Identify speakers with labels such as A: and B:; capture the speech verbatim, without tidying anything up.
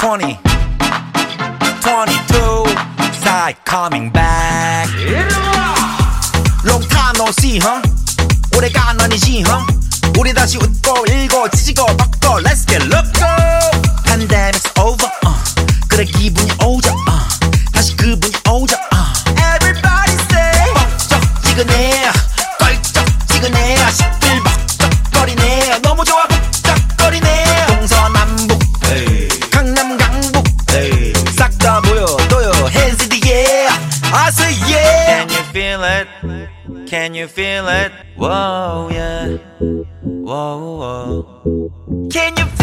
A: twenty, twenty-two, side coming back. Long time no see, huh? 오래간 아니지, huh? 우리 다시 웃고 일고 지지고 뻗고 Let's get loco. Pandemic's over, uh. 그래 기분이 오죠, uh. 다시 그분이 오죠, uh. Everybody say 뻑적지근해 껄쩍지근해 시끌벅적거리네 너무 좋아 북적거리네 동서남북 강남 강북 싹 다 모여둬요 Hands in the air I say yeah. Can you feel it? Can you feel it? Whoa yeah. Whoa whoa. Can you feel